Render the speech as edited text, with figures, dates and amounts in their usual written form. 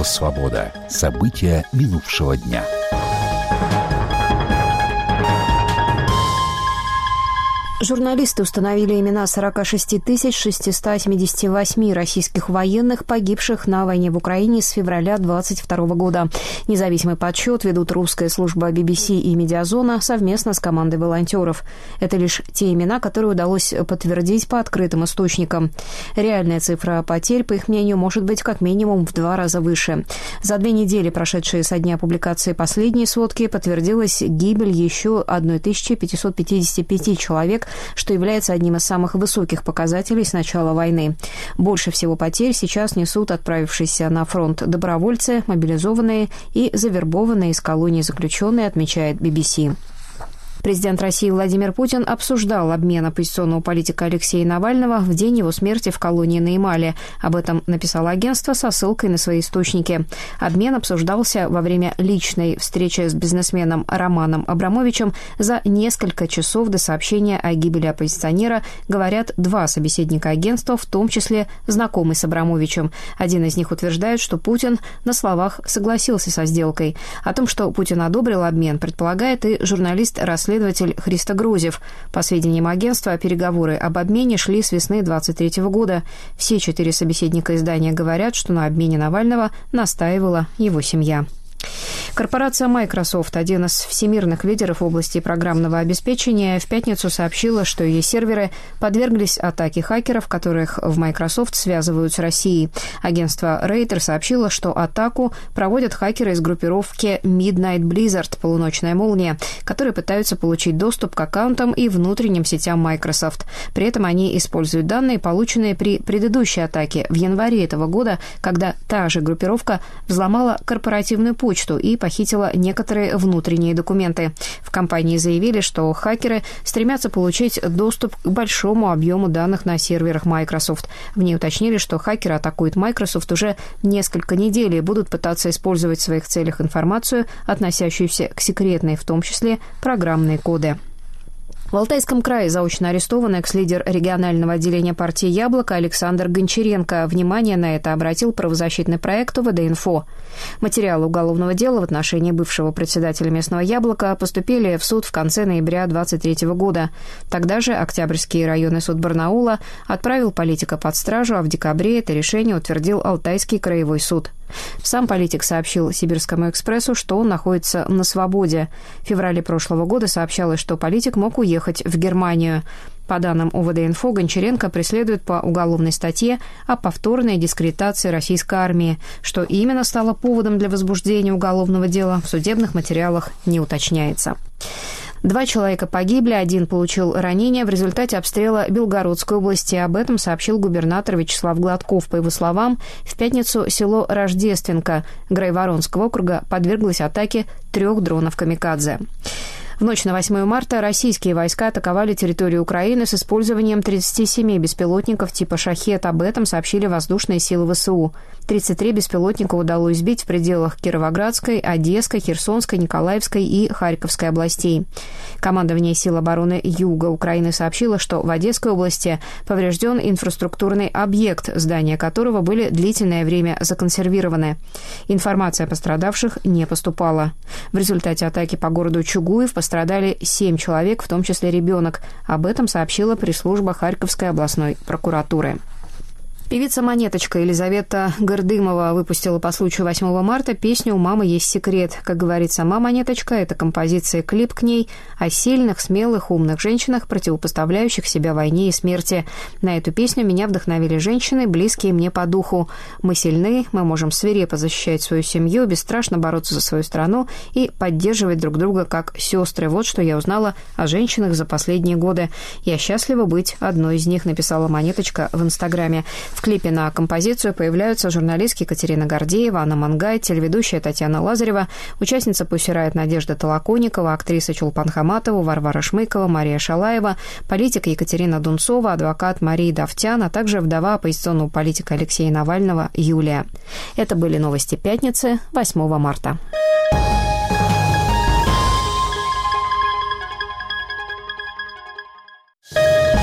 «Свобода». События минувшего дня. Журналисты установили имена 46 678 российских военных, погибших на войне в Украине с февраля 2022 года. Независимый подсчет ведут русская служба BBC и Медиазона совместно с командой волонтеров. Это лишь те имена, которые удалось подтвердить по открытым источникам. Реальная цифра потерь, по их мнению, может быть как минимум в 2 раза выше. За 2 недели, прошедшие со дня публикации последней сводки, подтвердилась гибель еще 1555 человек, что является одним из самых высоких показателей с начала войны. Больше всего потерь сейчас несут отправившиеся на фронт добровольцы, мобилизованные и завербованные из колоний заключенные, отмечает BBC. Президент России Владимир Путин обсуждал обмен оппозиционного политика Алексея Навального в день его смерти в колонии на Ямале. Об этом написало агентство со ссылкой на свои источники. Обмен обсуждался во время личной встречи с бизнесменом Романом Абрамовичем за несколько часов до сообщения о гибели оппозиционера, говорят 2 собеседника агентства, в том числе знакомый с Абрамовичем. Один из них утверждает, что Путин на словах согласился со сделкой. О том, что Путин одобрил обмен, предполагает и журналист-расследователь Христо Грозев. По сведениям агентства, переговоры об обмене шли с весны 2023 года. Все 4 собеседника издания говорят, что на обмене Навального настаивала его семья. Корпорация Microsoft, один из всемирных лидеров в области программного обеспечения, в пятницу сообщила, что ее серверы подверглись атаке хакеров, которых в Microsoft связывают с Россией. Агентство Reuters сообщило, что атаку проводят хакеры из группировки Midnight Blizzard, полуночная молния, которые пытаются получить доступ к аккаунтам и внутренним сетям Microsoft. При этом они используют данные, полученные при предыдущей атаке в январе этого года, когда та же группировка взломала корпоративную почту и похитила некоторые внутренние документы. В компании заявили, что хакеры стремятся получить доступ к большому объему данных на серверах Microsoft. В ней уточнили, что хакеры атакуют Microsoft уже несколько недель и будут пытаться использовать в своих целях информацию, относящуюся к секретной, в том числе программные коды. В Алтайском крае заочно арестован экс-лидер регионального отделения партии «Яблоко» Александр Гончаренко. Внимание на это обратил правозащитный проект УВД-Инфо. Материалы уголовного дела в отношении бывшего председателя местного «Яблока» поступили в суд в конце ноября 2023 года. Тогда же Октябрьский районный суд Барнаула отправил политика под стражу, а в декабре это решение утвердил Алтайский краевой суд. Сам политик сообщил «Сибирскому экспрессу», что он находится на свободе. В феврале прошлого года сообщалось, что политик мог уехать в Германию. По данным УВД-Инфо, Гончаренко преследует по уголовной статье о повторной дискредитации российской армии. Что именно стало поводом для возбуждения уголовного дела, в судебных материалах не уточняется. 2 человека погибли, 1 получил ранения в результате обстрела Белгородской области. Об этом сообщил губернатор Вячеслав Гладков. По его словам, в пятницу село Рождественка Грайворонского округа подверглось атаке 3 дронов «Камикадзе». В ночь на 8 марта российские войска атаковали территорию Украины с использованием 37 беспилотников типа «Шахед». Об этом сообщили воздушные силы ВСУ. 33 беспилотника удалось сбить в пределах Кировоградской, Одесской, Херсонской, Николаевской и Харьковской областей. Командование сил обороны Юга Украины сообщило, что в Одесской области поврежден инфраструктурный объект, здания которого были длительное время законсервированы. Информация о пострадавших не поступала. В результате атаки по городу Чугуев пострадали 7 человек, в том числе ребенок. Об этом сообщила пресс-служба Харьковской областной прокуратуры. Певица «Монеточка» Елизавета Гордымова выпустила по случаю 8 марта песню «У мамы есть секрет». Как говорит сама «Монеточка», это композиция и клип к ней о сильных, смелых, умных женщинах, противопоставляющих себя войне и смерти. На эту песню меня вдохновили женщины, близкие мне по духу. Мы сильны, мы можем свирепо защищать свою семью, бесстрашно бороться за свою страну и поддерживать друг друга как сестры. Вот что я узнала о женщинах за последние годы. Я счастлива быть одной из них, написала «Монеточка» в Инстаграме. В клипе на композицию появляются журналистки Екатерина Гордеева, Анна Мангай, телеведущая Татьяна Лазарева, участница «Пусть Райт» Надежда Толоконникова, актриса Чулпан Хаматова, Варвара Шмыкова, Мария Шалаева, политик Екатерина Дунцова, адвокат Мария Давтян, а также вдова оппозиционного политика Алексея Навального Юлия. Это были новости пятницы, 8 марта.